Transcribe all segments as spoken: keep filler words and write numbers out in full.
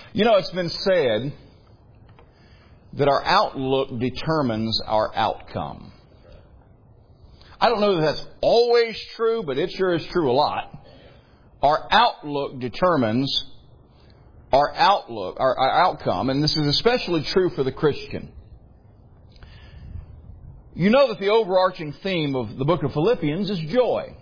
You know, it's been said that our outlook determines our outcome. I don't know that that's always true, but it sure is true a lot. Our outlook determines our outlook, our, our outcome, and this is especially true for the Christian. You know that the overarching theme of the book of Philippians is joy.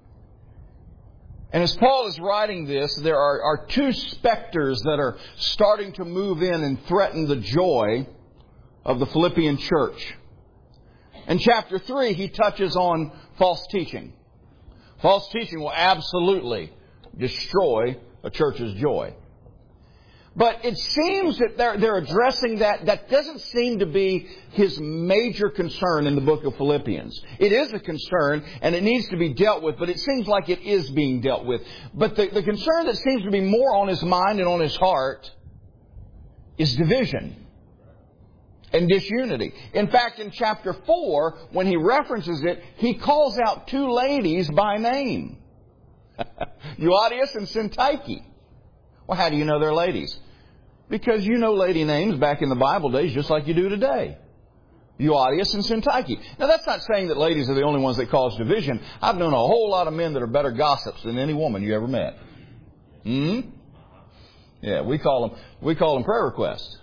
And as Paul is writing this, there are, are two specters that are starting to move in and threaten the joy of the Philippian church. In chapter three, he touches on false teaching. False teaching will absolutely destroy a church's joy. But it seems that they're, they're addressing that. That doesn't seem to be his major concern in the book of Philippians. It is a concern and it needs to be dealt with, but it seems like it is being dealt with. But the, the concern that seems to be more on his mind and on his heart is division and disunity. In fact, in chapter four, when he references it, he calls out two ladies by name. Euodias and Syntyche. Well, how do you know they're ladies? Because you know lady names back in the Bible days just like you do today. Euodias and Syntyche. Now, that's not saying that ladies are the only ones that cause division. I've known a whole lot of men that are better gossips than any woman you ever met. Hmm? Yeah, we call them, we call them prayer requests.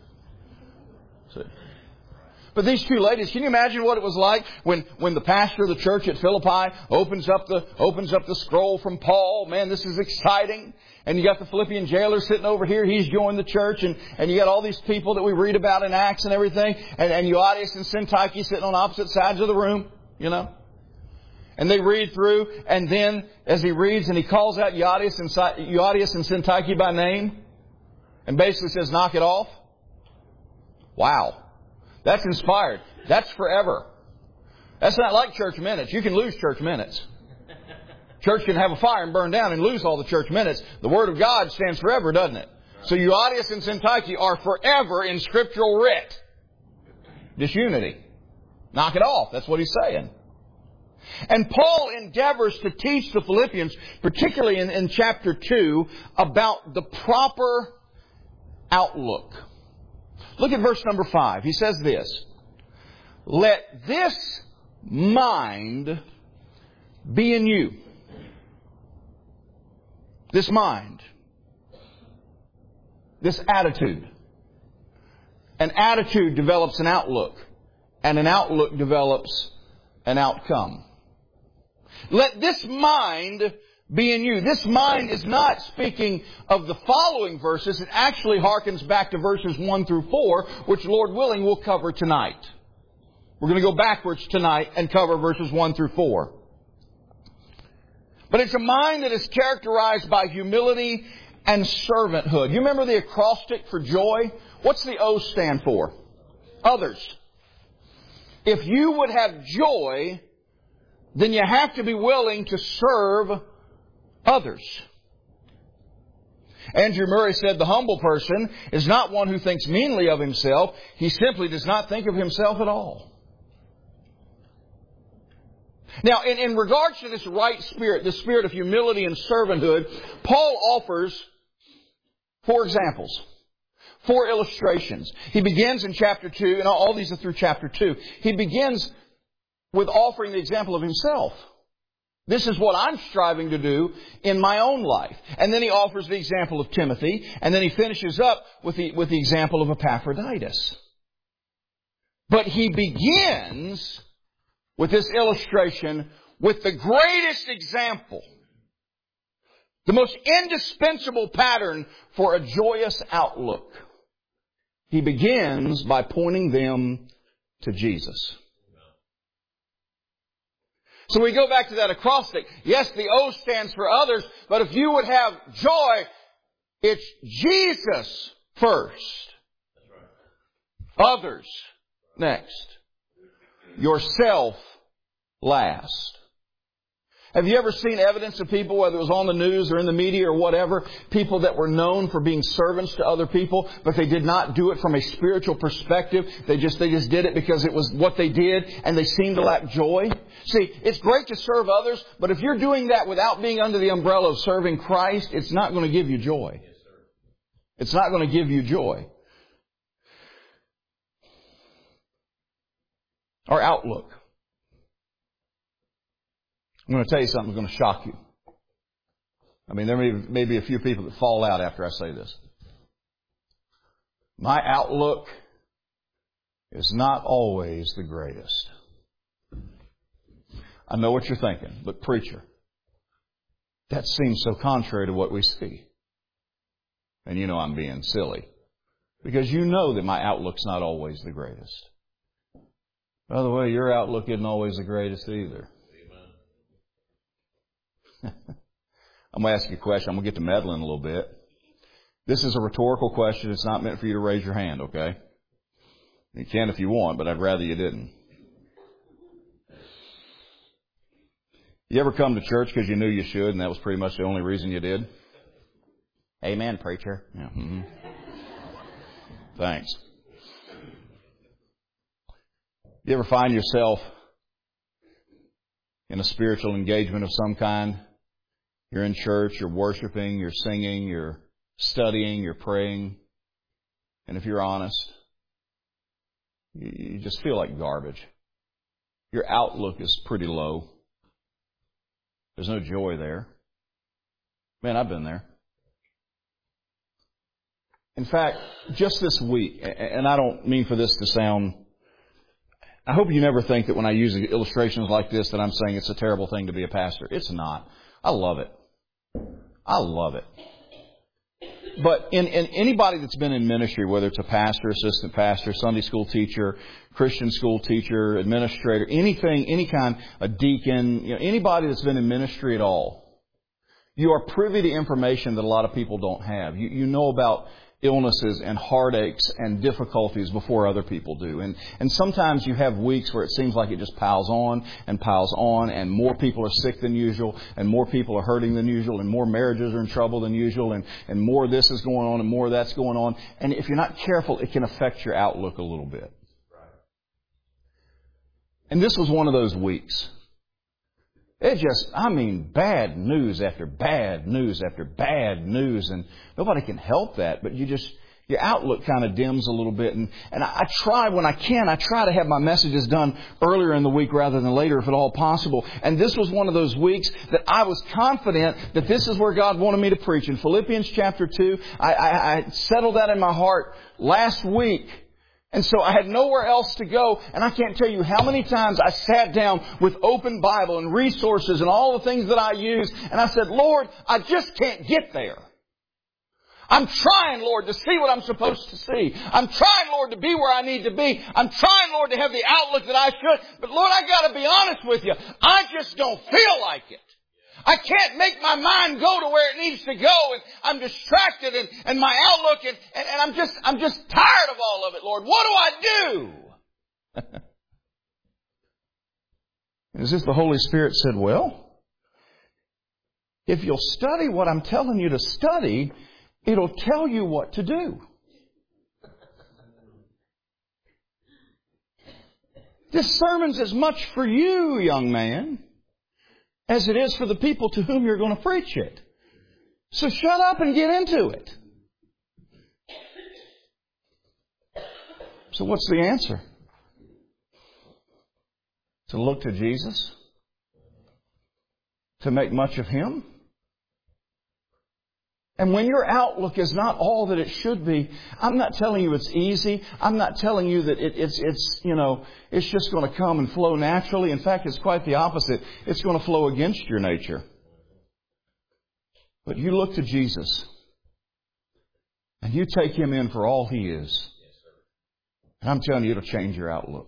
See? But these two ladies, can you imagine what it was like when, when the pastor of the church at Philippi opens up the, opens up the scroll from Paul? Man, this is exciting. And you got the Philippian jailer sitting over here. He's joined the church. And, and you got all these people that we read about in Acts and everything. And, and Euodias and Syntyche sitting on opposite sides of the room, you know. And they read through. And then as he reads and he calls out Euodias and, Euodias and Syntyche by name. And basically says, knock it off. Wow. That's inspired. That's forever. That's not like church minutes. You can lose church minutes. Church can have a fire and burn down and lose all the church minutes. The Word of God stands forever, doesn't it? So Euodias and Syntyche are forever in scriptural writ. Disunity. Knock it off. That's what he's saying. And Paul endeavors to teach the Philippians, particularly in, in chapter two, about the proper outlook. Look at verse number five. He says this. Let this mind be in you. This mind. This attitude. An attitude develops an outlook. And an outlook develops an outcome. Let this mind be in you. This mind is not speaking of the following verses. It actually harkens back to verses one through four, which, Lord willing, we'll cover tonight. We're going to go backwards tonight and cover verses one through four. But it's a mind that is characterized by humility and servanthood. You remember the acrostic for joy? What's the O stand for? Others. If you would have joy, then you have to be willing to serve others. Andrew Murray said the humble person is not one who thinks meanly of himself. He simply does not think of himself at all. Now, in, in regards to this right spirit, the spirit of humility and servanthood, Paul offers four examples, four illustrations. He begins in chapter two, and all these are through chapter two. He begins with offering the example of himself. This is what I'm striving to do in my own life. And then he offers the example of Timothy, and then he finishes up with the, with the example of Epaphroditus. But he begins with this illustration, with the greatest example, the most indispensable pattern for a joyous outlook. He begins by pointing them to Jesus. So we go back to that acrostic. Yes, the O stands for others, but if you would have joy, it's Jesus first. Others next. Yourself last. Have you ever seen evidence of people, whether it was on the news or in the media or whatever, people that were known for being servants to other people, but they did not do it from a spiritual perspective. They just, they just did it because it was what they did, and they seemed to lack joy. See, it's great to serve others, but if you're doing that without being under the umbrella of serving Christ, it's not going to give you joy. It's not going to give you joy. Our outlook. I'm going to tell you something that's going to shock you. I mean, there may, may be a few people that fall out after I say this. My outlook is not always the greatest. I know what you're thinking, but preacher, that seems so contrary to what we see. And you know I'm being silly. Because you know that my outlook's not always the greatest. By the way, your outlook isn't always the greatest either. I'm going to ask you a question. I'm going to get to meddling a little bit. This is a rhetorical question. It's not meant for you to raise your hand, okay? You can if you want, but I'd rather you didn't. You ever come to church because you knew you should, and that was pretty much the only reason you did? Amen, preacher. Yeah. Mm-hmm. Thanks. You ever find yourself in a spiritual engagement of some kind? You're in church, you're worshiping, you're singing, you're studying, you're praying. And if you're honest, you just feel like garbage. Your outlook is pretty low. There's no joy there. Man, I've been there. In fact, just this week, and I don't mean for this to sound... I hope you never think that when I use illustrations like this that I'm saying it's a terrible thing to be a pastor. It's not. I love it. I love it. But in, in anybody that's been in ministry, whether it's a pastor, assistant pastor, Sunday school teacher, Christian school teacher, administrator, anything, any kind, a deacon, you know, anybody that's been in ministry at all, you are privy to information that a lot of people don't have. You, you know about illnesses and heartaches and difficulties before other people do. And, and sometimes you have weeks where it seems like it just piles on and piles on, and more people are sick than usual, and more people are hurting than usual, and more marriages are in trouble than usual, and, and more of this is going on and more of that's going on. And if you're not careful, it can affect your outlook a little bit. And this was one of those weeks. It just, I mean, bad news after bad news after bad news. And nobody can help that. But you just, your outlook kind of dims a little bit. And, and I, I try, when I can, I try to have my messages done earlier in the week rather than later if at all possible. And this was one of those weeks that I was confident that this is where God wanted me to preach. In Philippians chapter two, I, I, I settled that in my heart last week. And so I had nowhere else to go, and I can't tell you how many times I sat down with open Bible and resources and all the things that I use, and I said, Lord, I just can't get there. I'm trying, Lord, to see what I'm supposed to see. I'm trying, Lord, to be where I need to be. I'm trying, Lord, to have the outlook that I should. But Lord, I got to be honest with you. I just don't feel like it. I can't make my mind go to where it needs to go, and I'm distracted, and, and my outlook, and, and, and I'm just I'm just tired of all of it, Lord. What do I do? And as if the Holy Spirit said, well, if you'll study what I'm telling you to study, it'll tell you what to do. This sermon's as much for you, young man, as it is for the people to whom you're going to preach it. So shut up and get into it. So what's the answer? To look to Jesus? To make much of Him? And when your outlook is not all that it should be, I'm not telling you it's easy. I'm not telling you that it, it's, it's, you know, it's just going to come and flow naturally. In fact, it's quite the opposite. It's going to flow against your nature. But you look to Jesus, and you take Him in for all He is. And I'm telling you, it'll change your outlook.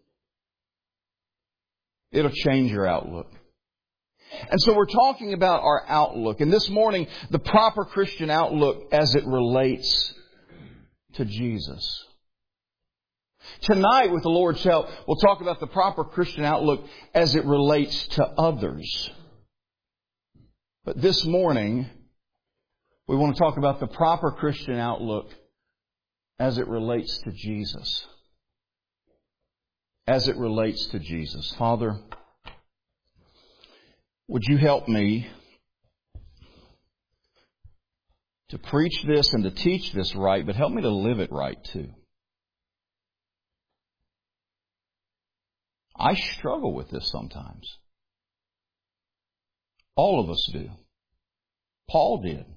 It'll change your outlook. And so we're talking about our outlook. And this morning, the proper Christian outlook as it relates to Jesus. Tonight, with the Lord's help, we'll talk about the proper Christian outlook as it relates to others. But this morning, we want to talk about the proper Christian outlook as it relates to Jesus. As it relates to Jesus. Father, would you help me to preach this and to teach this right, but help me to live it right too. I struggle with this sometimes. All of us do. Paul did.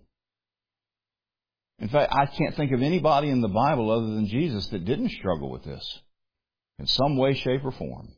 In fact, I can't think of anybody in the Bible other than Jesus that didn't struggle with this in some way, shape, or form.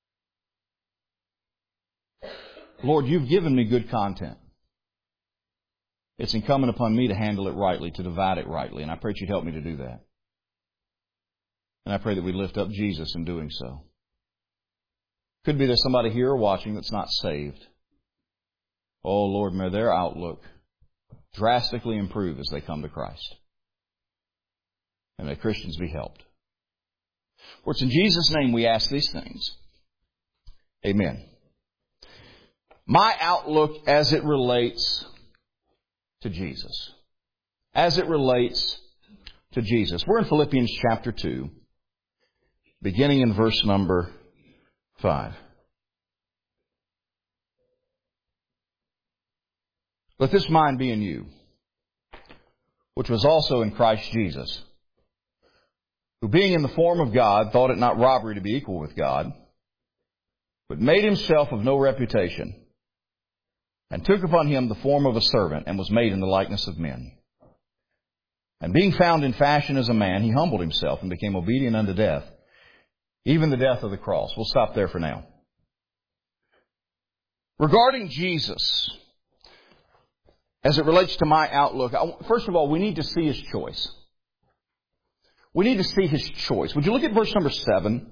Lord, you've given me good content. It's incumbent upon me to handle it rightly, to divide it rightly, and I pray that you'd help me to do that. And I pray that we lift up Jesus in doing so. Could be there's somebody here or watching that's not saved. Oh, Lord, may their outlook drastically improve as they come to Christ. And may Christians be helped. For it's in Jesus' name we ask these things. Amen. My outlook as it relates to Jesus. As it relates to Jesus. We're in Philippians chapter two, beginning in verse number five. Let this mind be in you, which was also in Christ Jesus, who being in the form of God, thought it not robbery to be equal with God, but made himself of no reputation, and took upon him the form of a servant, and was made in the likeness of men. And being found in fashion as a man, he humbled himself and became obedient unto death, even the death of the cross. We'll stop there for now. Regarding Jesus, as it relates to my outlook, first of all, we need to see his choice. We need to see his choice. Would you look at verse number seven?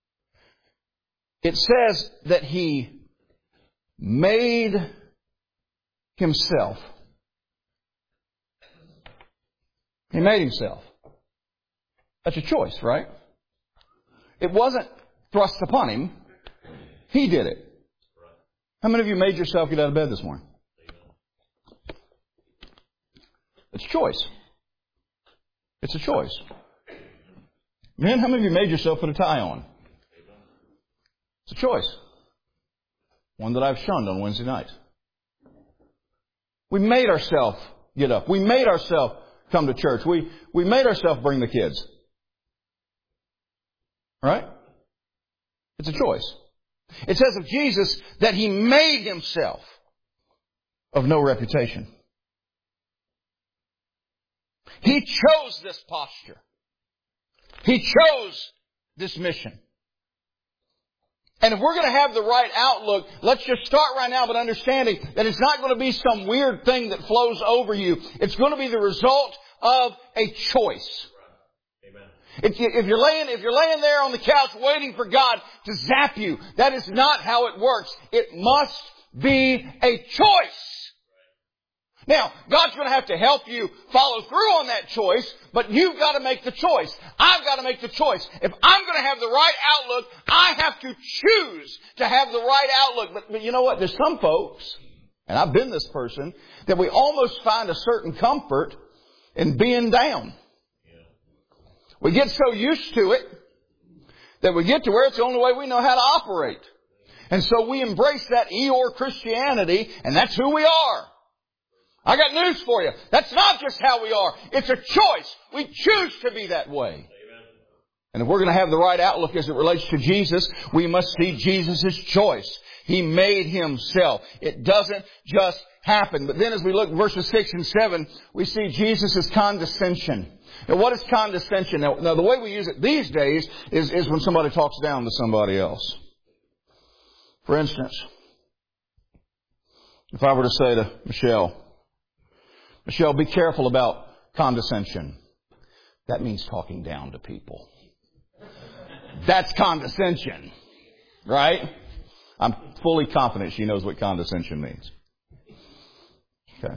It says that he made himself. He made himself. That's a choice, right? It wasn't thrust upon him. He did it. How many of you made yourself get out of bed this morning? It's a choice. It's a choice. Men, how many of you made yourself put a tie on? It's a choice. One that I've shunned on Wednesday night. We made ourselves get up. We made ourselves come to church. We, we made ourselves bring the kids. Right? It's a choice. It says of Jesus that he made himself of no reputation. He chose this posture. He chose this mission. And if we're going to have the right outlook, let's just start right now, but understanding that it's not going to be some weird thing that flows over you. It's going to be the result of a choice. Amen. If, you, if you're laying, if you're laying there on the couch waiting for God to zap you, that is not how it works. It must be a choice. Now, God's going to have to help you follow through on that choice, but you've got to make the choice. I've got to make the choice. If I'm going to have the right outlook, I have to choose to have the right outlook. But, but you know what? There's some folks, and I've been this person, that we almost find a certain comfort in being down. We get so used to it that we get to where it's the only way we know how to operate. And so we embrace that Eeyore Christianity, and that's who we are. I got news for you. That's not just how we are. It's a choice. We choose to be that way. Amen. And if we're going to have the right outlook as it relates to Jesus, we must see Jesus' choice. He made himself. It doesn't just happen. But then as we look at verses six and seven, we see Jesus' condescension. Now, what is condescension? Now, now, the way we use it these days is, is when somebody talks down to somebody else. For instance, if I were to say to Michelle, Michelle, be careful about condescension. That means talking down to people. That's condescension. Right? I'm fully confident she knows what condescension means. Okay.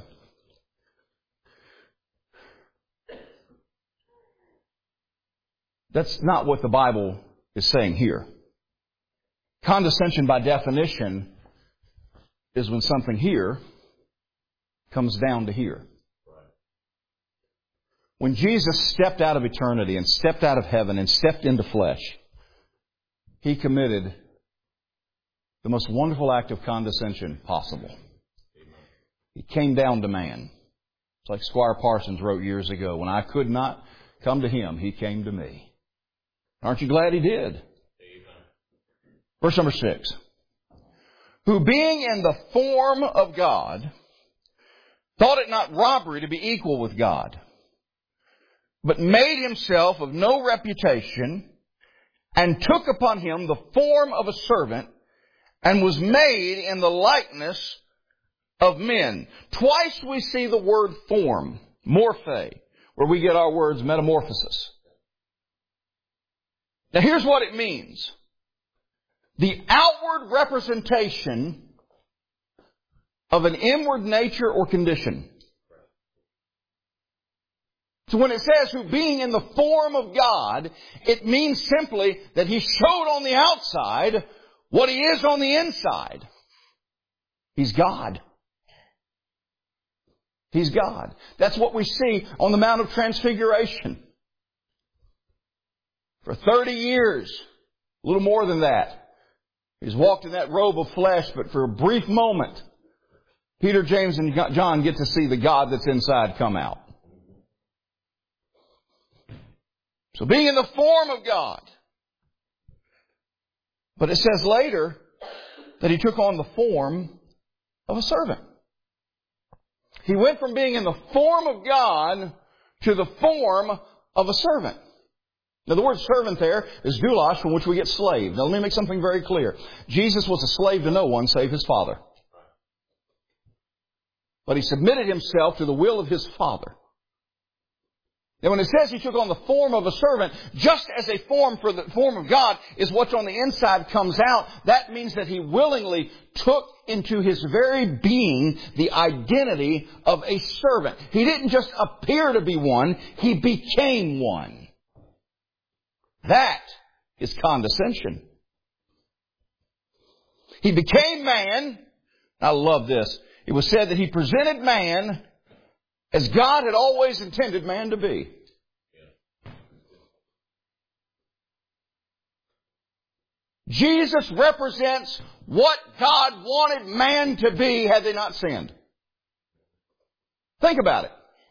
That's not what the Bible is saying here. Condescension, by definition, is when something here comes down to here. When Jesus stepped out of eternity and stepped out of heaven and stepped into flesh, he committed the most wonderful act of condescension possible. He came down to man. It's like Squire Parsons wrote years ago, when I could not come to Him, He came to me. Aren't you glad He did? Verse number six. Who being in the form of God, thought it not robbery to be equal with God, but made Himself of no reputation, and took upon Him the form of a servant, and was made in the likeness of men. Twice we see the word form, morphe, where we get our words metamorphosis. Now here's what it means. The outward representation of an inward nature or condition. So when it says who being in the form of God, it means simply that He showed on the outside what He is on the inside. He's God. He's God. That's what we see on the Mount of Transfiguration. For thirty years, a little more than that, He's walked in that robe of flesh, but for a brief moment, Peter, James, and John get to see the God that's inside come out. So being in the form of God. But it says later that He took on the form of a servant. He went from being in the form of God to the form of a servant. Now the word servant there is doulos, from which we get slave. Now let me make something very clear. Jesus was a slave to no one save His Father. But He submitted Himself to the will of His Father. Now when it says He took on the form of a servant, just as a form for the form of God is what's on the inside comes out, that means that He willingly took into His very being the identity of a servant. He didn't just appear to be one, He became one. That is condescension. He became man. I love this. It was said that He presented man as God had always intended man to be. Jesus represents what God wanted man to be had they not sinned. Think about it.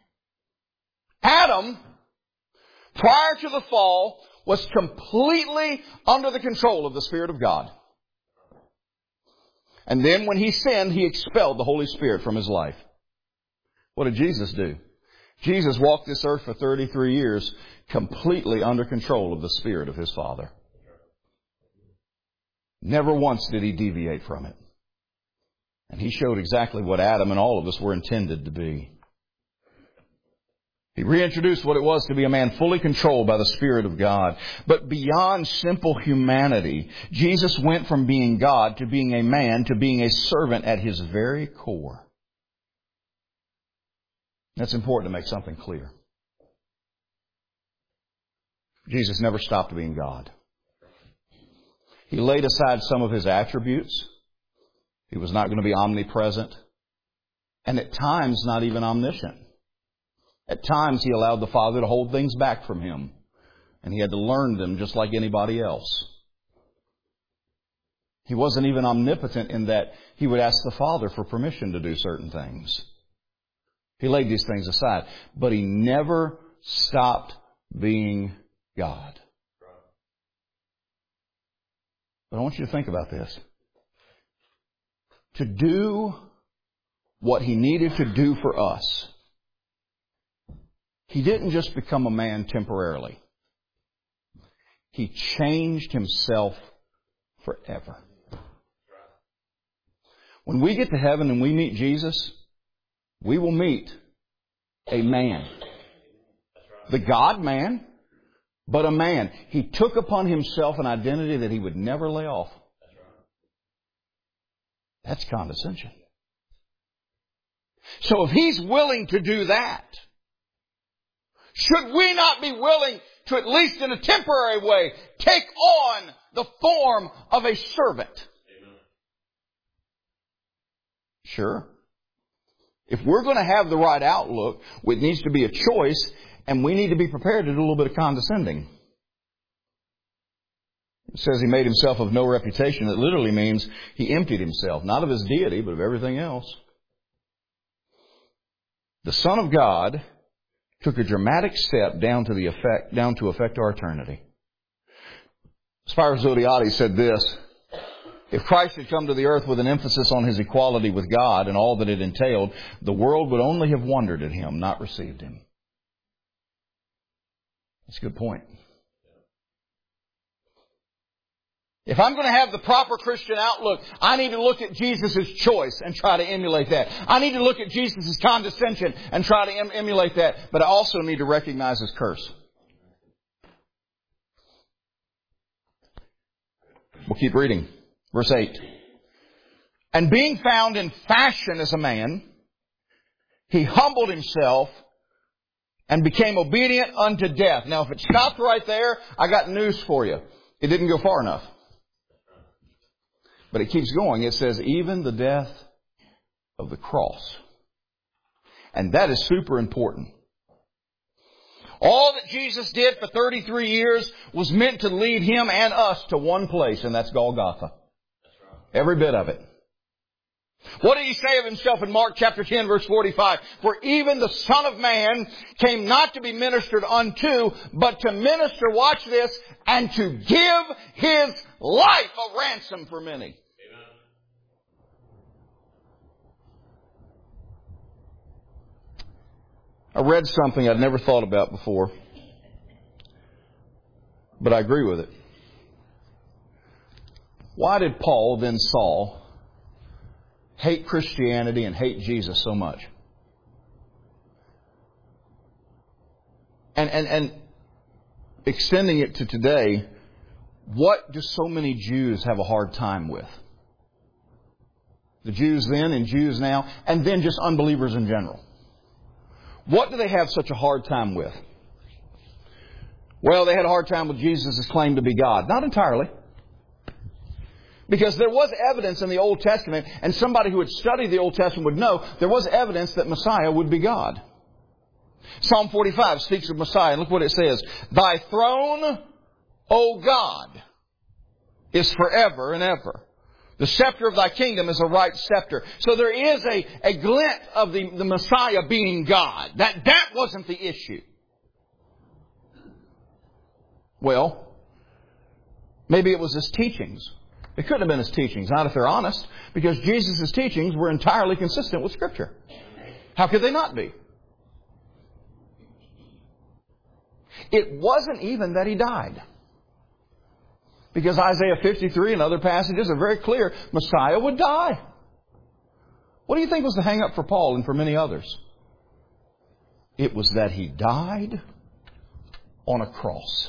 Adam, prior to the fall, was completely under the control of the Spirit of God. And then when he sinned, he expelled the Holy Spirit from his life. What did Jesus do? Jesus walked this earth for thirty-three years completely under control of the Spirit of His Father. Never once did He deviate from it. And He showed exactly what Adam and all of us were intended to be. He reintroduced what it was to be a man fully controlled by the Spirit of God. But beyond simple humanity, Jesus went from being God to being a man to being a servant at His very core. That's important to make something clear. Jesus never stopped being God. He laid aside some of His attributes. He was not going to be omnipresent. And at times, not even omniscient. At times, He allowed the Father to hold things back from Him. And He had to learn them just like anybody else. He wasn't even omnipotent in that He would ask the Father for permission to do certain things. He laid these things aside. But He never stopped being God. But I want you to think about this. To do what He needed to do for us, He didn't just become a man temporarily. He changed Himself forever. When we get to heaven and we meet Jesus, we will meet a man. The God-man, but a man. He took upon Himself an identity that He would never lay off. That's condescension. So if He's willing to do that, should we not be willing to, at least in a temporary way, take on the form of a servant? Amen. Sure. If we're going to have the right outlook, it needs to be a choice, and we need to be prepared to do a little bit of condescending. It says He made Himself of no reputation. That literally means He emptied Himself, not of His deity, but of everything else. the Son of God took a dramatic step down to the effect, down to affect our eternity. Spiros Zodhiates said this: if Christ had come to the earth with an emphasis on His equality with God and all that it entailed, the world would only have wondered at Him, not received Him. That's a good point. If I'm going to have the proper Christian outlook, I need to look at Jesus' choice and try to emulate that. I need to look at Jesus' condescension and try to em- emulate that. But I also need to recognize His curse. We'll keep reading. Verse eight. And being found in fashion as a man, He humbled Himself and became obedient unto death. Now, if it stopped right there, I got news for you. It didn't go far enough. But it keeps going. It says, even the death of the cross. And that is super important. All that Jesus did for thirty-three years was meant to lead Him and us to one place, and that's Golgotha. Every bit of it. What did He say of Himself in Mark chapter ten, verse forty-five? For even the Son of Man came not to be ministered unto, but to minister, watch this, and to give His life a ransom for many. I read something I'd never thought about before, but I agree with it. Why did Paul, then Saul, hate Christianity and hate Jesus so much? And, and, and extending it to today, what do so many Jews have a hard time with? The Jews then and Jews now, and then just unbelievers in general. What do they have such a hard time with? Well, they had a hard time with Jesus' claim to be God. Not entirely. Because there was evidence in the Old Testament, and somebody who had studied the Old Testament would know, there was evidence that Messiah would be God. Psalm forty-five speaks of Messiah, and look what it says. Thy throne, O God, is forever and ever. The scepter of Thy kingdom is a right scepter. So there is a, a glint of the, the Messiah being God. That, that wasn't the issue. Well, maybe it was His teachings. It couldn't have been His teachings, not if they're honest, because Jesus' teachings were entirely consistent with Scripture. How could they not be? It wasn't even that He died. Because Isaiah fifty-three and other passages are very clear, Messiah would die. What do you think was the hang-up for Paul and for many others? It was that He died on a cross.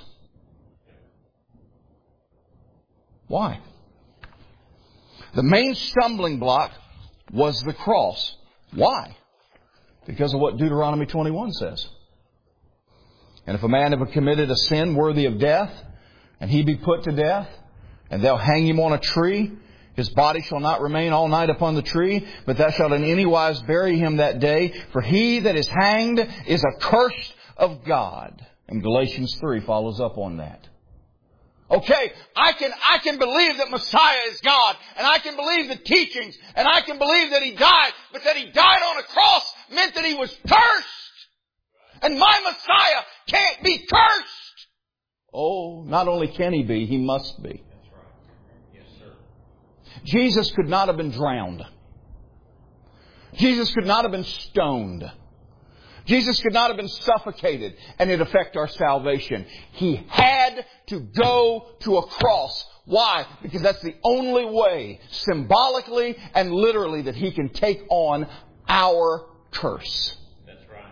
Why? The main stumbling block was the cross. Why? Because of what Deuteronomy twenty-one says. And if a man have committed a sin worthy of death, and he be put to death, and they'll hang him on a tree, his body shall not remain all night upon the tree, but thou shalt in any wise bury him that day. For he that is hanged is accursed of God. And Galatians three follows up on that. Okay, I can, I can believe that Messiah is God, and I can believe the teachings, and I can believe that He died, but that He died on a cross meant that He was cursed. And my Messiah can't be cursed. Oh, not only can He be, He must be. That's right. Yes, sir. Jesus could not have been drowned. Jesus could not have been stoned. Jesus could not have been suffocated and it affect our salvation. He had to go to a cross. Why? Because that's the only way, symbolically and literally, that He can take on our curse. That's right.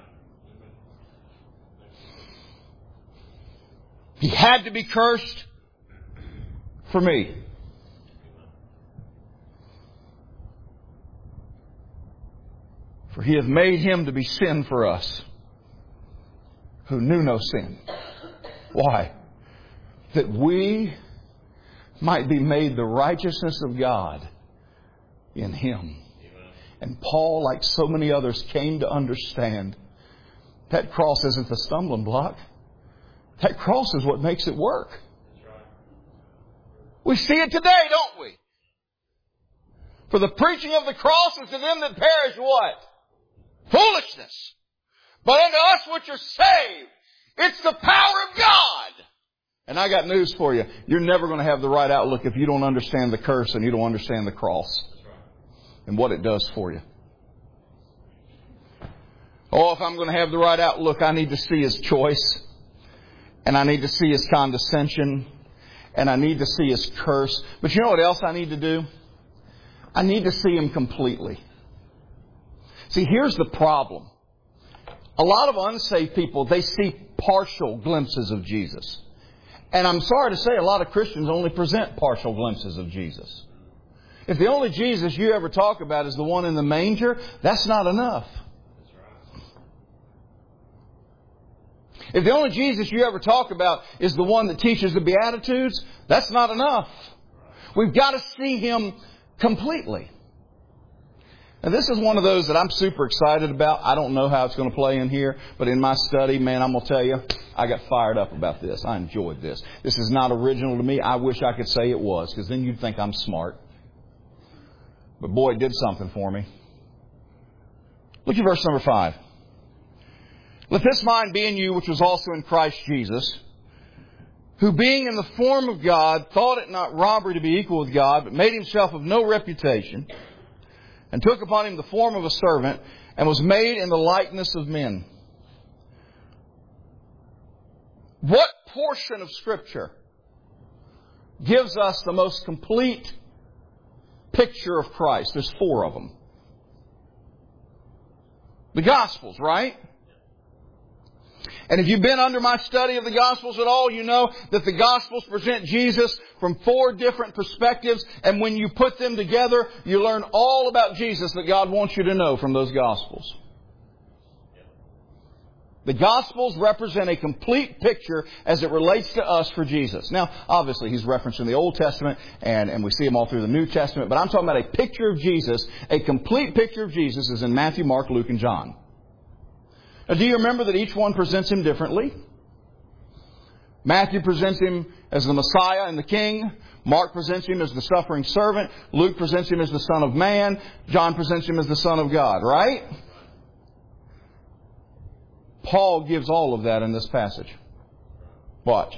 He had to be cursed for me. For He hath made Him to be sin for us, who knew no sin. Why? That we might be made the righteousness of God in Him. And Paul, like so many others, came to understand that cross isn't the stumbling block. That cross is what makes it work. We see it today, don't we? For the preaching of the cross is to them that perish what? Foolishness. But unto us which are saved, it's the power of God. And I got news for you. You're never going to have the right outlook if you don't understand the curse and you don't understand the cross and what it does for you. Oh, if I'm going to have the right outlook, I need to see His choice. And I need to see His condescension. And I need to see His curse. But you know what else I need to do? I need to see Him completely. See, here's the problem. A lot of unsaved people, they see partial glimpses of Jesus. And I'm sorry to say, a lot of Christians only present partial glimpses of Jesus. If the only Jesus you ever talk about is the one in the manger, that's not enough. If the only Jesus you ever talk about is the one that teaches the Beatitudes, that's not enough. We've got to see Him completely. And this is one of those that I'm super excited about. I don't know how it's going to play in here, but in my study, man, I'm going to tell you, I got fired up about this. I enjoyed this. This is not original to me. I wish I could say it was, because then you'd think I'm smart. But boy, it did something for me. Look at verse number five. Let this mind be in you, which was also in Christ Jesus, who being in the form of God, thought it not robbery to be equal with God, but made Himself of no reputation, and took upon Him the form of a servant, and was made in the likeness of men. What portion of Scripture gives us the most complete picture of Christ? There's four of them. The Gospels, right? And if you've been under my study of the Gospels at all, you know that the Gospels present Jesus from four different perspectives. And when you put them together, you learn all about Jesus that God wants you to know from those Gospels. The Gospels represent a complete picture as it relates to us for Jesus. Now, obviously, He's referencing the Old Testament, and, and we see Him all through the New Testament. But I'm talking about a picture of Jesus. A complete picture of Jesus is in Matthew, Mark, Luke, and John. Now, do you remember that each one presents Him differently? Matthew presents Him as the Messiah and the King. Mark presents Him as the suffering servant. Luke presents Him as the Son of Man. John presents Him as the Son of God, right? Paul gives all of that in this passage. Watch.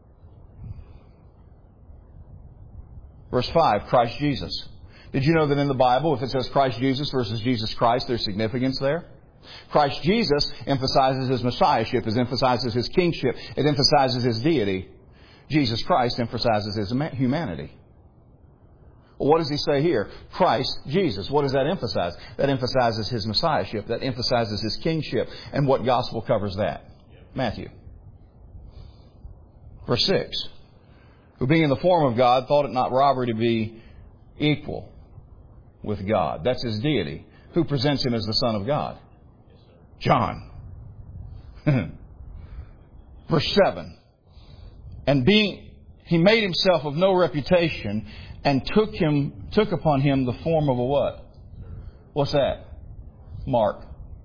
Verse five, Christ Jesus. Did you know that in the Bible, if it says Christ Jesus versus Jesus Christ, there's significance there? Christ Jesus emphasizes His Messiahship. It emphasizes His kingship. It emphasizes His deity. Jesus Christ emphasizes His humanity. Well, what does He say here? Christ Jesus. What does that emphasize? That emphasizes His Messiahship. That emphasizes His kingship. And what gospel covers that? Matthew. Verse six. Who being in the form of God, thought it not robbery to be equal with God. That's His deity. Who presents Him as the Son of God? John. Verse seven. And being, He made Himself of no reputation, and took him, took upon Him the form of a what? What's that? Mark.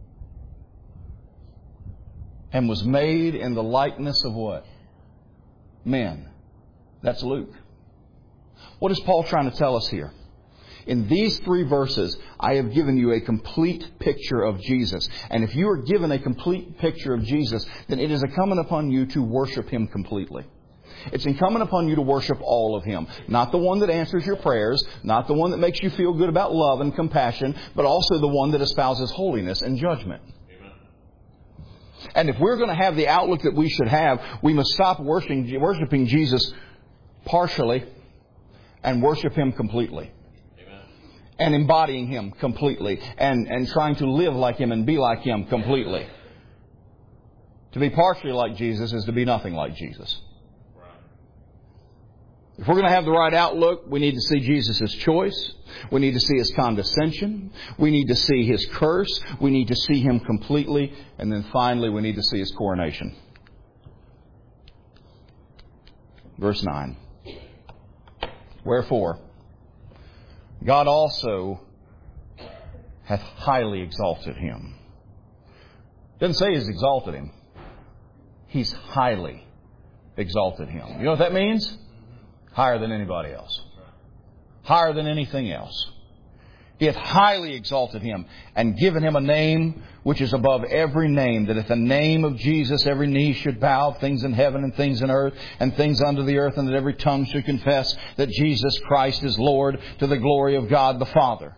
And was made in the likeness of what? Men. That's Luke. What is Paul trying to tell us here? In these three verses, I have given you a complete picture of Jesus. And if you are given a complete picture of Jesus, then it is incumbent upon you to worship Him completely. It's incumbent upon you to worship all of Him. Not the one that answers your prayers, not the one that makes you feel good about love and compassion, but also the one that espouses holiness and judgment. Amen. And if we're going to have the outlook that we should have, we must stop worshiping, worshiping Jesus partially and worship Him completely. Amen. And embodying Him completely and, and trying to live like Him and be like Him completely. To be partially like Jesus is to be nothing like Jesus. If we're going to have the right outlook, we need to see Jesus' choice. We need to see His condescension. We need to see His curse. We need to see Him completely. And then finally, we need to see His coronation. Verse nine. Wherefore, God also hath highly exalted Him. Doesn't say He's exalted Him. He's highly exalted Him. You know what that means? Higher than anybody else. Higher than anything else. He hath highly exalted Him and given Him a name which is above every name, that at the name of Jesus every knee should bow, things in heaven and things in earth and things under the earth, and that every tongue should confess that Jesus Christ is Lord, to the glory of God the Father.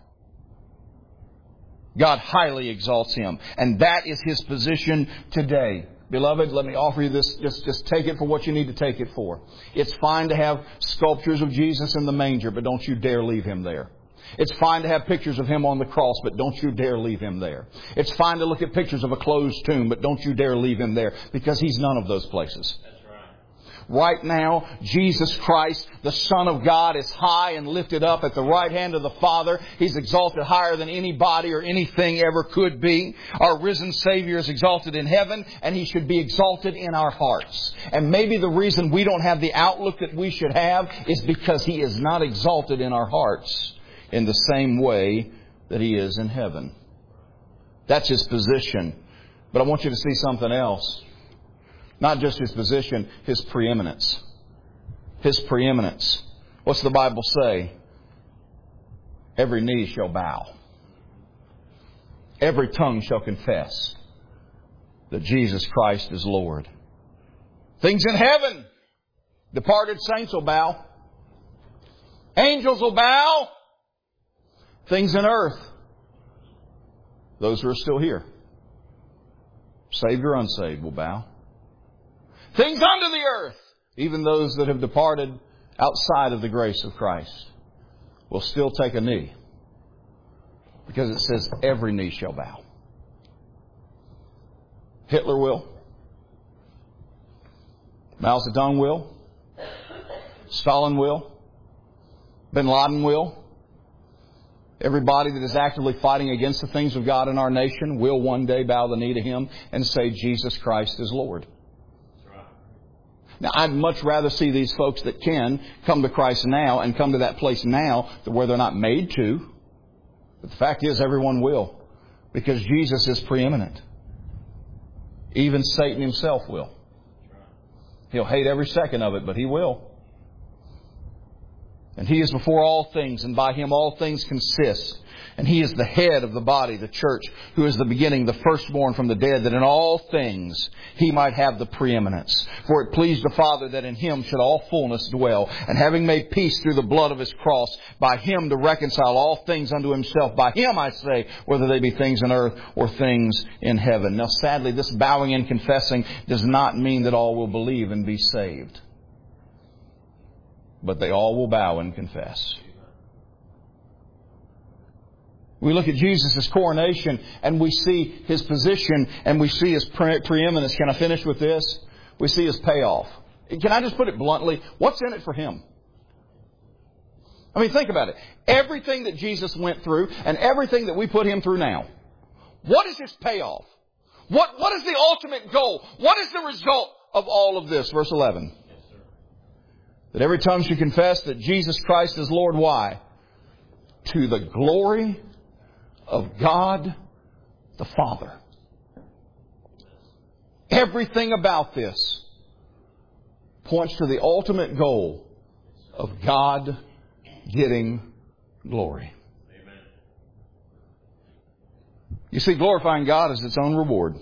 God highly exalts Him. And that is His position today. Beloved, let me offer you this. Just, just take it for what you need to take it for. It's fine to have sculptures of Jesus in the manger, but don't you dare leave Him there. It's fine to have pictures of Him on the cross, but don't you dare leave Him there. It's fine to look at pictures of a closed tomb, but don't you dare leave Him there, because He's none of those places. Right now, Jesus Christ, the Son of God, is high and lifted up at the right hand of the Father. He's exalted higher than anybody or anything ever could be. Our risen Savior is exalted in heaven, and He should be exalted in our hearts. And maybe the reason we don't have the outlook that we should have is because He is not exalted in our hearts in the same way that He is in heaven. That's His position. But I want you to see something else. Not just His position, His preeminence. His preeminence. What's the Bible say? Every knee shall bow. Every tongue shall confess that Jesus Christ is Lord. Things in heaven, departed saints will bow. Angels will bow. Things in earth, those who are still here, saved or unsaved, will bow. Things under the earth, even those that have departed outside of the grace of Christ, will still take a knee. Because it says every knee shall bow. Hitler will. Mao Zedong will. Stalin will. Bin Laden will. Everybody that is actively fighting against the things of God in our nation will one day bow the knee to Him and say Jesus Christ is Lord. Now, I'd much rather see these folks that can come to Christ now and come to that place now where they're not made to. But the fact is, everyone will. Because Jesus is preeminent. Even Satan himself will. He'll hate every second of it, but he will. And He is before all things, and by Him all things consist. And He is the head of the body, the church, who is the beginning, the firstborn from the dead, that in all things He might have the preeminence. For it pleased the Father that in Him should all fullness dwell. And having made peace through the blood of His cross, by Him to reconcile all things unto Himself. By Him, I say, whether they be things in earth or things in heaven. Now, sadly, this bowing and confessing does not mean that all will believe and be saved. But they all will bow and confess. We look at Jesus' coronation and we see His position and we see His pre- preeminence. Can I finish with this? We see His payoff. Can I just put it bluntly? What's in it for Him? I mean, think about it. Everything that Jesus went through and everything that we put Him through now. What is His payoff? What, what is the ultimate goal? What is the result of all of this? Verse eleven. That every tongue should confess that Jesus Christ is Lord. Why? To the glory of God the Father. Everything about this points to the ultimate goal of God getting glory. Amen. You see, glorifying God is its own reward.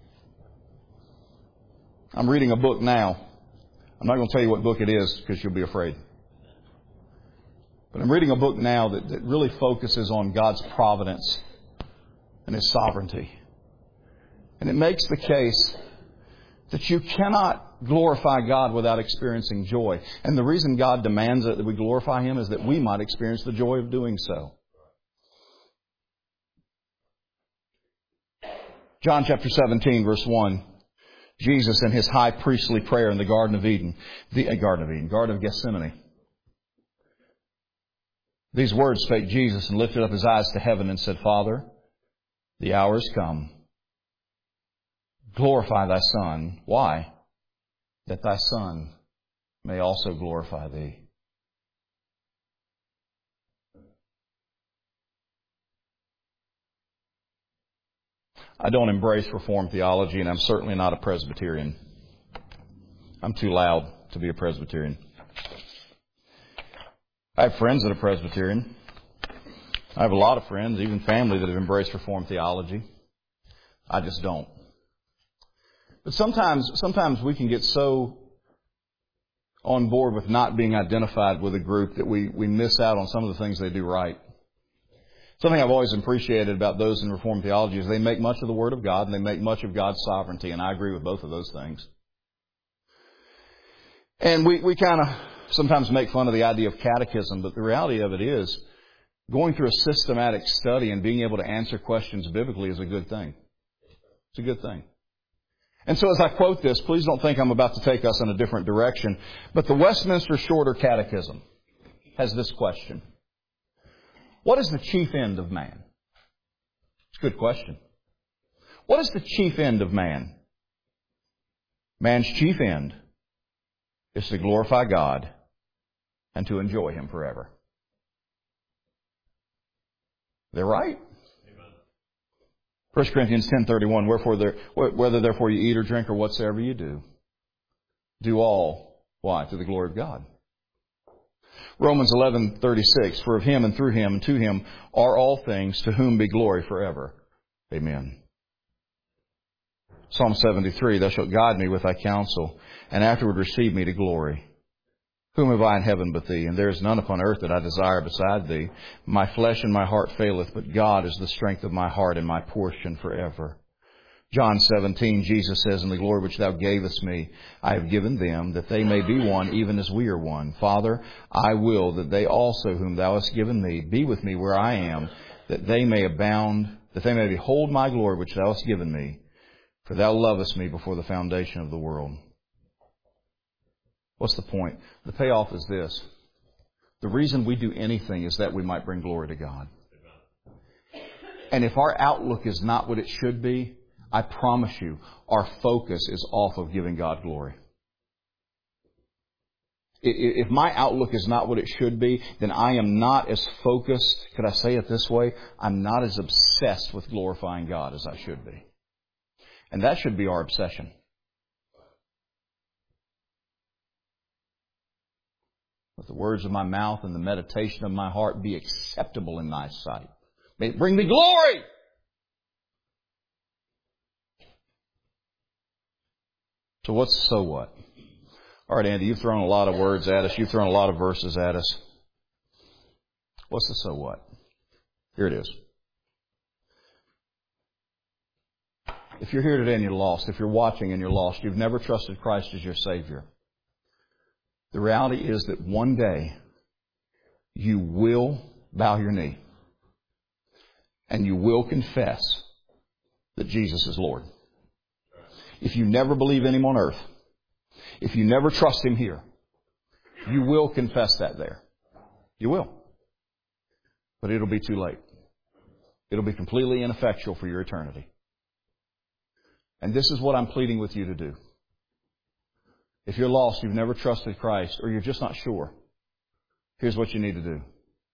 I'm reading a book now. I'm not going to tell you what book it is because you'll be afraid. But I'm reading a book now that, that really focuses on God's providence and His sovereignty. And it makes the case that you cannot glorify God without experiencing joy. And the reason God demands that we glorify Him is that we might experience the joy of doing so. John chapter seventeen, verse one. Jesus in His high priestly prayer in the Garden of Eden, the uh, Garden of Eden, Garden of Gethsemane. These words spake Jesus and lifted up His eyes to heaven and said, Father, the hour is come. Glorify Thy Son. Why? That Thy Son may also glorify Thee. I don't embrace Reformed theology, and I'm certainly not a Presbyterian. I'm too loud to be a Presbyterian. I have friends that are Presbyterian. I have a lot of friends, even family, that have embraced Reformed theology. I just don't. But sometimes, sometimes we can get so on board with not being identified with a group that we, we miss out on some of the things they do right. Something I've always appreciated about those in Reformed theology is they make much of the Word of God and they make much of God's sovereignty, and I agree with both of those things. And we, we kind of sometimes make fun of the idea of catechism, but the reality of it is going through a systematic study and being able to answer questions biblically is a good thing. It's a good thing. And so as I quote this, please don't think I'm about to take us in a different direction, but the Westminster Shorter Catechism has this question. What is the chief end of man? It's a good question. What is the chief end of man? Man's chief end is to glorify God and to enjoy Him forever. They're right. Amen. First Corinthians ten thirty-one, Wherefore there, whether therefore you eat or drink or whatsoever you do, do all, why? To the glory of God. Romans eleven thirty-six, For of Him and through Him and to Him are all things, to whom be glory forever. Amen. Psalm seventy-three, Thou shalt guide me with Thy counsel, and afterward receive me to glory. Whom have I in heaven but Thee? And there is none upon earth that I desire beside Thee. My flesh and my heart faileth, but God is the strength of my heart and my portion forever. John seventeen, Jesus says, In the glory which Thou gavest me, I have given them, that they may be one, even as we are one. Father, I will that they also, whom Thou hast given me, be with me where I am, that they may abound, that they may behold my glory which Thou hast given me. For Thou lovest me before the foundation of the world. What's the point? The payoff is this. The reason we do anything is that we might bring glory to God. And if our outlook is not what it should be, I promise you, our focus is off of giving God glory. If my outlook is not what it should be, then I am not as focused, could I say it this way? I'm not as obsessed with glorifying God as I should be. And that should be our obsession. Let the words of my mouth and the meditation of my heart be acceptable in Thy sight. May it bring Thee glory! So what's so what? All right, Andy, you've thrown a lot of words at us. You've thrown a lot of verses at us. What's the so what? Here it is. If you're here today and you're lost, if you're watching and you're lost, you've never trusted Christ as your Savior, the reality is that one day you will bow your knee and you will confess that Jesus is Lord. If you never believe in Him on earth, if you never trust Him here, you will confess that there. You will. But it'll be too late. It'll be completely ineffectual for your eternity. And this is what I'm pleading with you to do. If you're lost, you've never trusted Christ, or you're just not sure, here's what you need to do.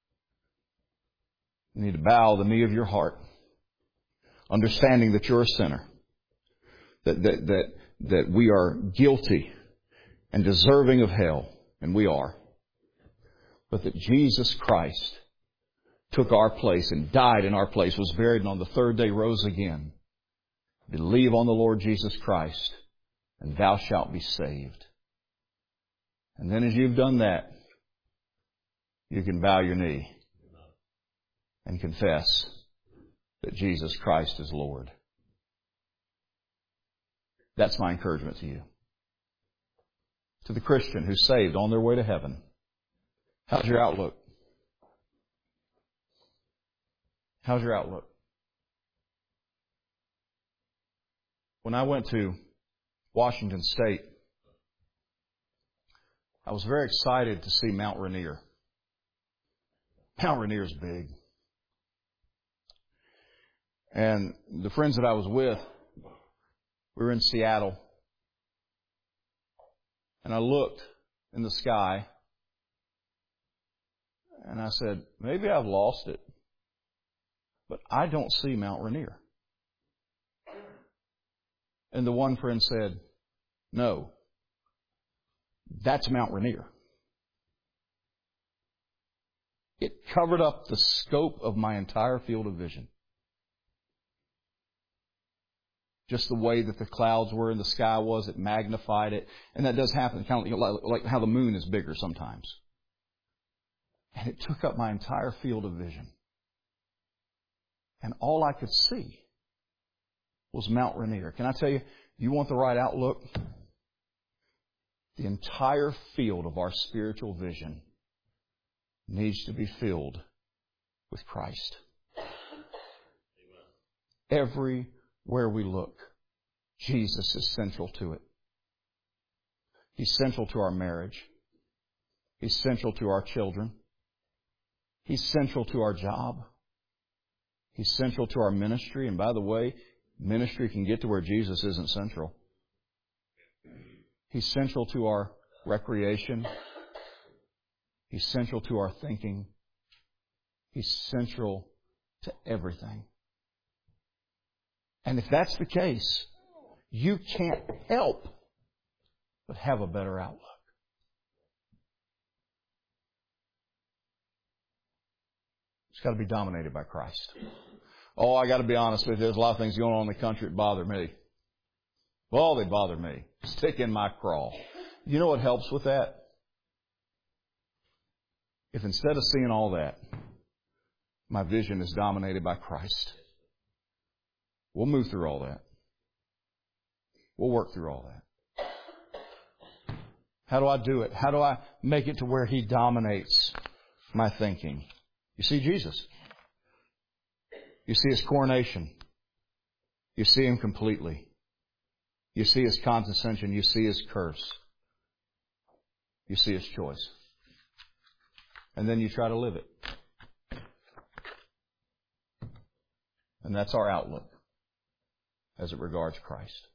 You need to bow the knee of your heart, understanding that you're a sinner. That, that, that, that we are guilty and deserving of hell, and we are. But that Jesus Christ took our place and died in our place, was buried, and on the third day rose again. Believe on the Lord Jesus Christ, and thou shalt be saved. And then as you've done that, you can bow your knee and confess that Jesus Christ is Lord. That's my encouragement to you. To the Christian who's saved on their way to heaven, how's your outlook? How's your outlook? When I went to Washington State, I was very excited to see Mount Rainier. Mount Rainier is big. And the friends that I was with, we were in Seattle. And I looked in the sky. And I said, maybe I've lost it. But I don't see Mount Rainier. And the one friend said, no, that's Mount Rainier. It covered up the scope of my entire field of vision. Just the way that the clouds were and the sky was, it magnified it. And that does happen, kind of like, like how the moon is bigger sometimes. And it took up my entire field of vision. And all I could see was Mount Rainier. Can I tell you, you want the right outlook? The entire field of our spiritual vision needs to be filled with Christ. Everywhere we look, Jesus is central to it. He's central to our marriage. He's central to our children. He's central to our job. He's central to our ministry. And by the way, ministry can get to where Jesus isn't central. He's central to our recreation. He's central to our thinking. He's central to everything. And if that's the case, you can't help but have a better outlook. It's got to be dominated by Christ. Oh, I got to be honest with you. There's a lot of things going on in the country that bother me. Well, they bother me. Stick in my craw. You know what helps with that? If instead of seeing all that, my vision is dominated by Christ, we'll move through all that. We'll work through all that. How do I do it? How do I make it to where He dominates my thinking? You see Jesus. You see His coronation. You see Him completely. You see His condescension. You see His curse. You see His choice. And then you try to live it. And that's our outlook as it regards Christ.